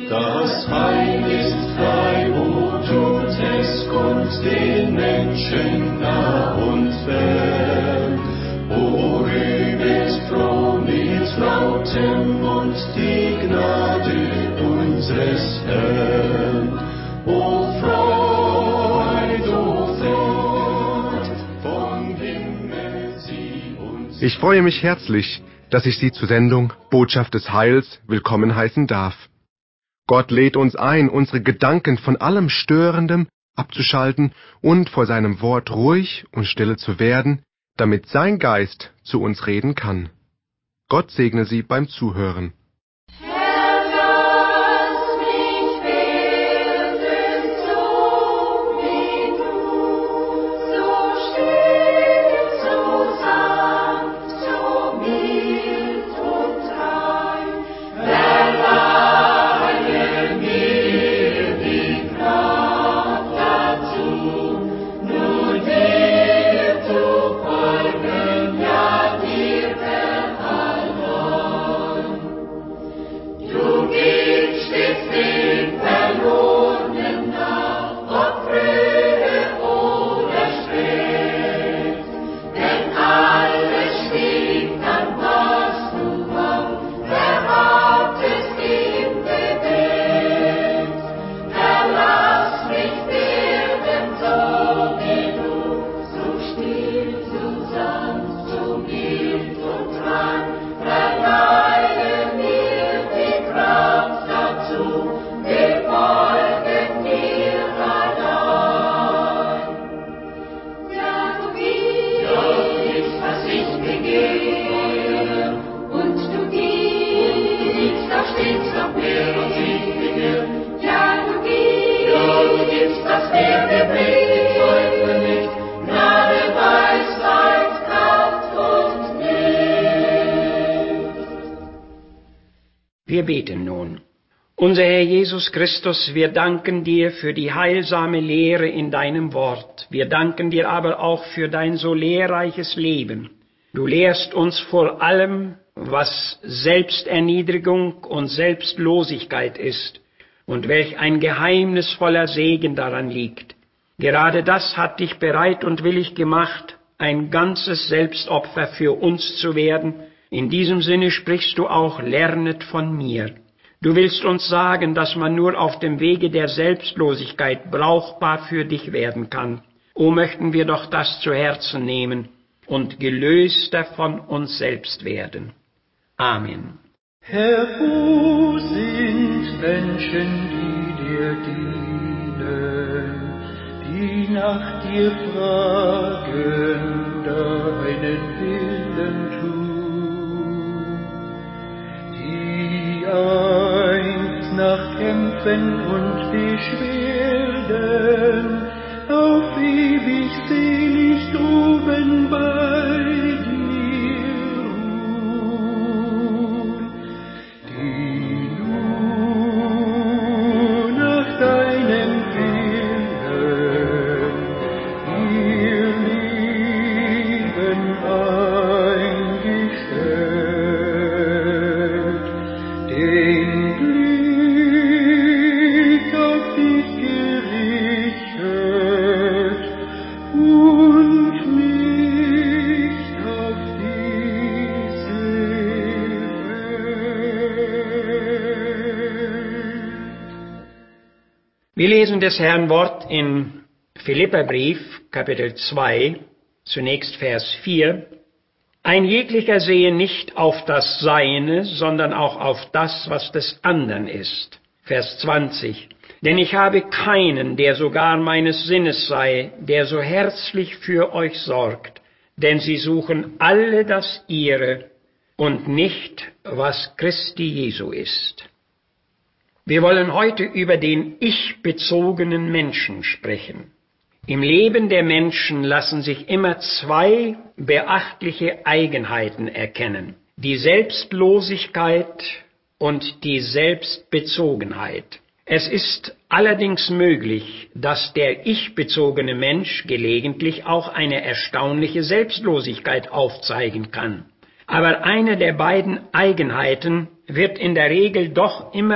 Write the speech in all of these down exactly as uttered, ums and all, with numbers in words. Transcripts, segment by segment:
Das Heil ist frei, wo tut es kund den Menschen nah und fern. O rühmet froh mit lautem Mund die Gnade unseres Herrn. O Freud, o Freud, vom Himmel sie uns. Ich freue mich herzlich, dass ich Sie zur Sendung Botschaft des Heils willkommen heißen darf. Gott lädt uns ein, unsere Gedanken von allem Störendem abzuschalten und vor seinem Wort ruhig und stille zu werden, damit sein Geist zu uns reden kann. Gott segne Sie beim Zuhören. Wir beten nun. Unser Herr Jesus Christus, wir danken dir für die heilsame Lehre in deinem Wort. Wir danken dir aber auch für dein so lehrreiches Leben. Du lehrst uns vor allem, was Selbsterniedrigung und Selbstlosigkeit ist und welch ein geheimnisvoller Segen daran liegt. Gerade das hat dich bereit und willig gemacht, ein ganzes Selbstopfer für uns zu werden. In diesem Sinne sprichst du auch, lernet von mir. Du willst uns sagen, dass man nur auf dem Wege der Selbstlosigkeit brauchbar für dich werden kann. O möchten wir doch das zu Herzen nehmen und gelöster von uns selbst werden. Amen. Herr, wo sind Menschen, die dir dienen, die nach dir fragen, deinen Willen tun? Einst nach Kämpfen und Beschwerden auf ewig selig droben bei dir ruhen, die nur nach deinem Willen ihr Leben eingestellt. Den Blick auf dich gerichtet und nicht auf diese Welt. Wir lesen des Herrn Wort in Philipperbrief, Kapitel zwei, zunächst Vers vier. Ein jeglicher sehe nicht auf das Seine, sondern auch auf das, was des anderen ist. Vers zwanzig. Denn ich habe keinen, der sogar meines Sinnes sei, der so herzlich für euch sorgt, denn sie suchen alle das ihre und nicht, was Christi Jesu ist. Wir wollen heute über den ich-bezogenen Menschen sprechen. Im Leben der Menschen lassen sich immer zwei beachtliche Eigenheiten erkennen: die Selbstlosigkeit und die Selbstbezogenheit. Es ist allerdings möglich, dass der ich-bezogene Mensch gelegentlich auch eine erstaunliche Selbstlosigkeit aufzeigen kann. Aber eine der beiden Eigenheiten wird in der Regel doch immer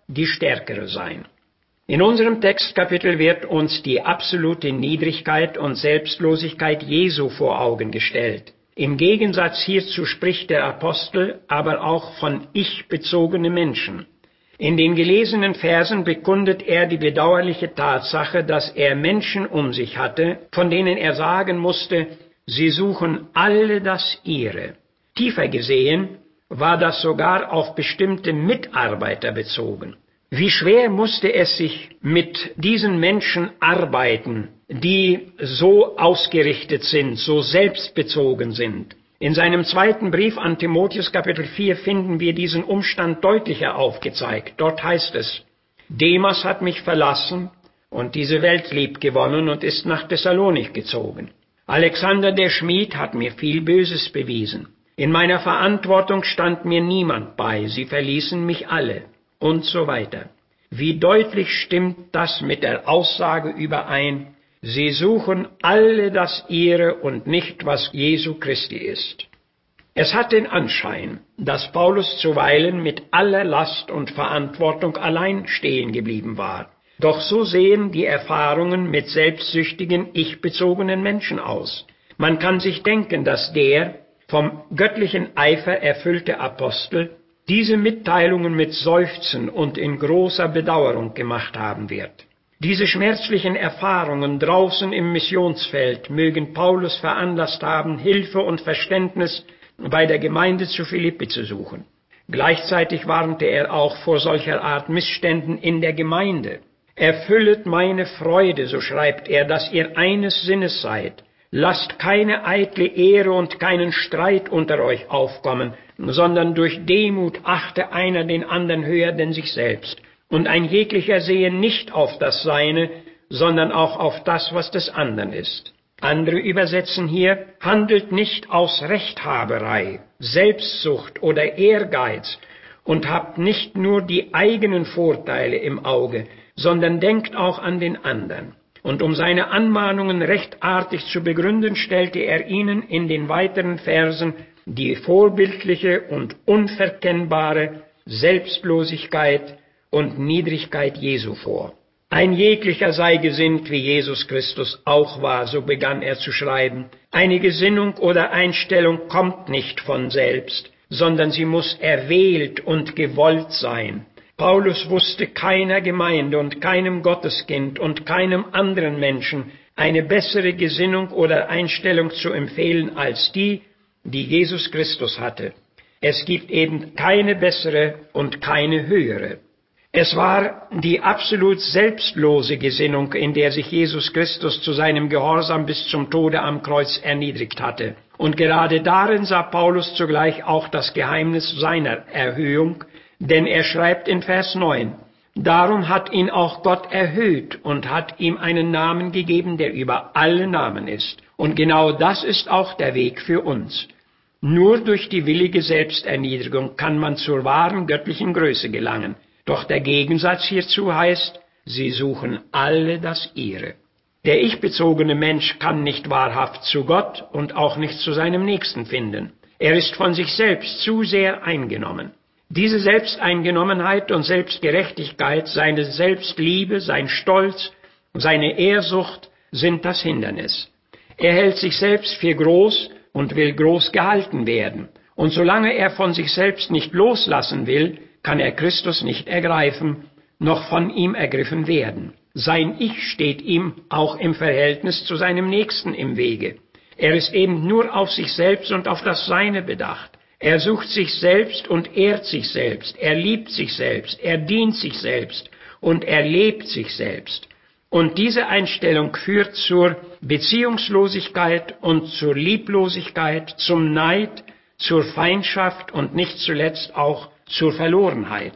die stärkere sein. In unserem Textkapitel wird uns die absolute Niedrigkeit und Selbstlosigkeit Jesu vor Augen gestellt. Im Gegensatz hierzu spricht der Apostel aber auch von ich-bezogenen Menschen. In den gelesenen Versen bekundet er die bedauerliche Tatsache, dass er Menschen um sich hatte, von denen er sagen musste, sie suchen alle das Ihre. Tiefer gesehen war das sogar auf bestimmte Mitarbeiter bezogen. Wie schwer musste es sich mit diesen Menschen arbeiten, die so ausgerichtet sind, so selbstbezogen sind. In seinem zweiten Brief an Timotheus Kapitel vier finden wir diesen Umstand deutlicher aufgezeigt. Dort heißt es, Demas hat mich verlassen und diese Welt lieb gewonnen und ist nach Thessalonik gezogen. Alexander der Schmied hat mir viel Böses bewiesen. In meiner Verantwortung stand mir niemand bei, sie verließen mich alle und so weiter. Wie deutlich stimmt das mit der Aussage überein, sie suchen alle das Ihre und nicht, was Jesu Christi ist. Es hat den Anschein, dass Paulus zuweilen mit aller Last und Verantwortung allein stehen geblieben war. Doch so sehen die Erfahrungen mit selbstsüchtigen, ich-bezogenen Menschen aus. Man kann sich denken, dass der vom göttlichen Eifer erfüllte Apostel diese Mitteilungen mit Seufzen und in großer Bedauerung gemacht haben wird. Diese schmerzlichen Erfahrungen draußen im Missionsfeld mögen Paulus veranlasst haben, Hilfe und Verständnis bei der Gemeinde zu Philippi zu suchen. Gleichzeitig warnte er auch vor solcher Art Missständen in der Gemeinde. Erfüllet meine Freude, so schreibt er, dass ihr eines Sinnes seid. Lasst keine eitle Ehre und keinen Streit unter euch aufkommen, sondern durch Demut achte einer den anderen höher denn sich selbst. Und ein jeglicher sehe nicht auf das Seine, sondern auch auf das, was des anderen ist. Andere übersetzen hier, handelt nicht aus Rechthaberei, Selbstsucht oder Ehrgeiz und habt nicht nur die eigenen Vorteile im Auge, sondern denkt auch an den anderen. Und um seine Anmahnungen recht artig zu begründen, stellte er ihnen in den weiteren Versen die vorbildliche und unverkennbare Selbstlosigkeit und Niedrigkeit Jesu vor. Ein jeglicher sei gesinnt, wie Jesus Christus auch war, so begann er zu schreiben. Eine Gesinnung oder Einstellung kommt nicht von selbst, sondern sie muss erwählt und gewollt sein. Paulus wusste keiner Gemeinde und keinem Gotteskind und keinem anderen Menschen eine bessere Gesinnung oder Einstellung zu empfehlen als die, die Jesus Christus hatte. Es gibt eben keine bessere und keine höhere. Es war die absolut selbstlose Gesinnung, in der sich Jesus Christus zu seinem Gehorsam bis zum Tode am Kreuz erniedrigt hatte. Und gerade darin sah Paulus zugleich auch das Geheimnis seiner Erhöhung, denn er schreibt in Vers neun, darum hat ihn auch Gott erhöht und hat ihm einen Namen gegeben, der über alle Namen ist. Und genau das ist auch der Weg für uns. Nur durch die willige Selbsterniedrigung kann man zur wahren göttlichen Größe gelangen. Doch der Gegensatz hierzu heißt, sie suchen alle das Ihre. Der ich-bezogene Mensch kann nicht wahrhaft zu Gott und auch nicht zu seinem Nächsten finden. Er ist von sich selbst zu sehr eingenommen. Diese Selbsteingenommenheit und Selbstgerechtigkeit, seine Selbstliebe, sein Stolz, seine Ehrsucht sind das Hindernis. Er hält sich selbst für groß und will groß gehalten werden. Und solange er von sich selbst nicht loslassen will, kann er Christus nicht ergreifen, noch von ihm ergriffen werden. Sein Ich steht ihm auch im Verhältnis zu seinem Nächsten im Wege. Er ist eben nur auf sich selbst und auf das Seine bedacht. Er sucht sich selbst und ehrt sich selbst. Er liebt sich selbst. Er dient sich selbst. Und er lebt sich selbst. Und diese Einstellung führt zur Beziehungslosigkeit und zur Lieblosigkeit, zum Neid, zur Feindschaft und nicht zuletzt auch zur Verlorenheit.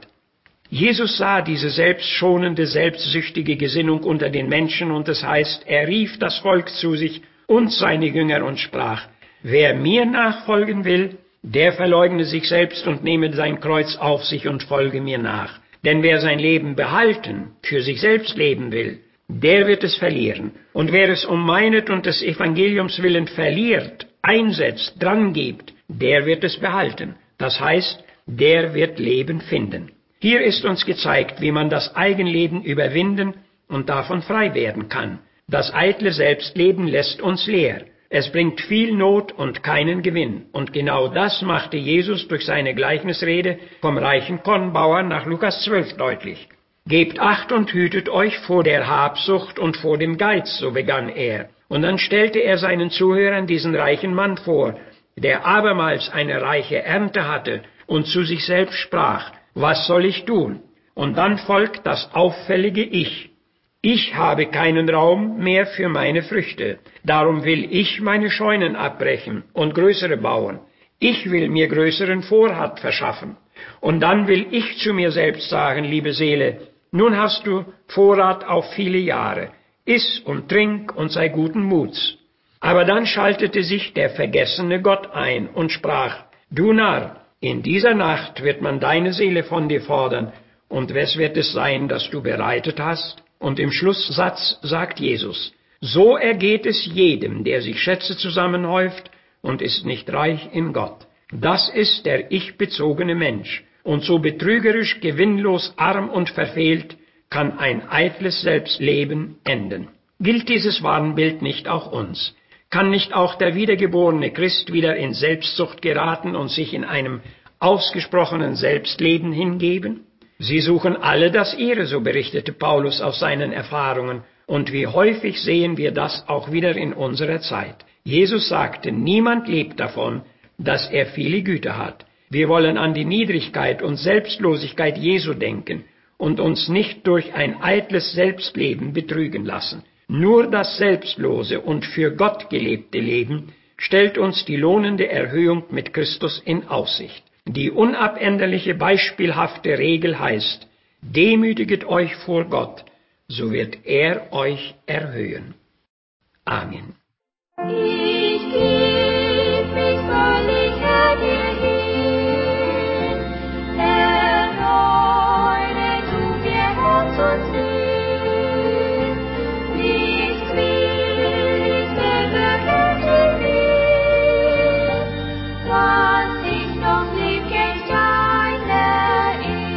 Jesus sah diese selbstschonende, selbstsüchtige Gesinnung unter den Menschen und es heißt, er rief das Volk zu sich und seine Jünger und sprach, wer mir nachfolgen will, der verleugne sich selbst und nehme sein Kreuz auf sich und folge mir nach. Denn wer sein Leben behalten, für sich selbst leben will, der wird es verlieren. Und wer es um meinet und des Evangeliums willen verliert, einsetzt, dran gibt, der wird es behalten. Das heißt, der wird Leben finden. Hier ist uns gezeigt, wie man das Eigenleben überwinden und davon frei werden kann. Das eitle Selbstleben lässt uns leer. Es bringt viel Not und keinen Gewinn. Und genau das machte Jesus durch seine Gleichnisrede vom reichen Kornbauer nach Lukas zwölf deutlich. Gebt Acht und hütet euch vor der Habsucht und vor dem Geiz, so begann er. Und dann stellte er seinen Zuhörern diesen reichen Mann vor, der abermals eine reiche Ernte hatte und zu sich selbst sprach, was soll ich tun? Und dann folgt das auffällige Ich. Ich habe keinen Raum mehr für meine Früchte, darum will ich meine Scheunen abbrechen und größere bauen. Ich will mir größeren Vorrat verschaffen. Und dann will ich zu mir selbst sagen, liebe Seele, nun hast du Vorrat auf viele Jahre, iss und trink und sei guten Muts. Aber dann schaltete sich der vergessene Gott ein und sprach, du Narr, in dieser Nacht wird man deine Seele von dir fordern, und wes wird es sein, das du bereitet hast? Und im Schlusssatz sagt Jesus, so ergeht es jedem, der sich Schätze zusammenhäuft und ist nicht reich in Gott. Das ist der ich-bezogene Mensch. Und so betrügerisch, gewinnlos, arm und verfehlt kann ein eitles Selbstleben enden. Gilt dieses Warnbild nicht auch uns? Kann nicht auch der wiedergeborene Christ wieder in Selbstsucht geraten und sich in einem ausgesprochenen Selbstleben hingeben? Sie suchen alle das Ihre, so berichtete Paulus aus seinen Erfahrungen, und wie häufig sehen wir das auch wieder in unserer Zeit. Jesus sagte, niemand lebt davon, dass er viele Güter hat. Wir wollen an die Niedrigkeit und Selbstlosigkeit Jesu denken und uns nicht durch ein eitles Selbstleben betrügen lassen. Nur das selbstlose und für Gott gelebte Leben stellt uns die lohnende Erhöhung mit Christus in Aussicht. Die unabänderliche, beispielhafte Regel heißt, demütiget euch vor Gott, so wird er euch erhöhen. Amen. Ich geb mich völlig her dir hin, erneuere du mir Herz und Sinn, nichts will ich selber kennt will, was ich noch lieb gäng deiner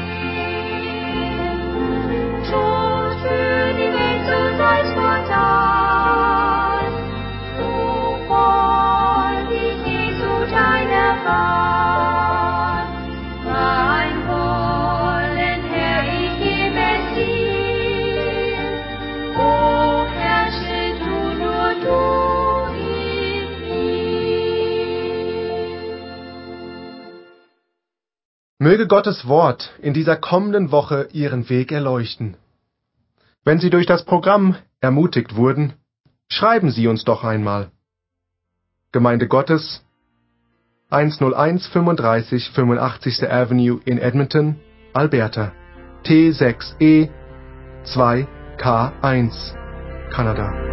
Ehr. Tod für die Welt, so sei's fortan, so voll wie Jesu deiner Bahn. Mein Wollen, Herr, ich geb es dir, o herrsche du, nur du in mir. Möge Gottes Wort in dieser kommenden Woche Ihren Weg erleuchten. Wenn Sie durch das Programm ermutigt wurden, schreiben Sie uns doch einmal. Gemeinde Gottes, hunderteins fünfunddreißig fünfundachtzigste Avenue in Edmonton, Alberta, T sechs E zwei K eins, Kanada.